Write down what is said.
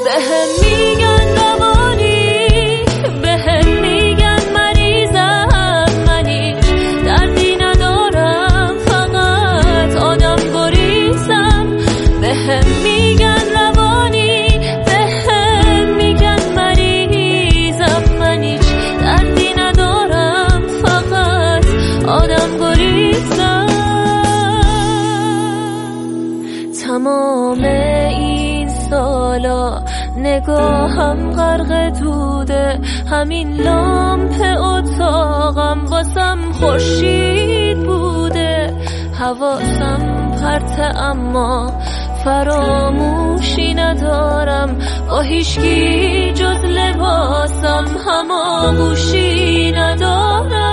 بهم میگن روانی، بهم میگن مریضم، منی دردی ندارم، فقط آدم گریزم. بهم میگن روانی، بهم میگن مریضم، منی دردی ندارم، فقط آدم گریزم. تمام این سالا نگاهم غرق دوده، همین لامپ اتاقم واسم خورشید بوده. حواسم پرته اما فراموشی ندارم، با هیچکی جز لباسم هماغوشی ندارم.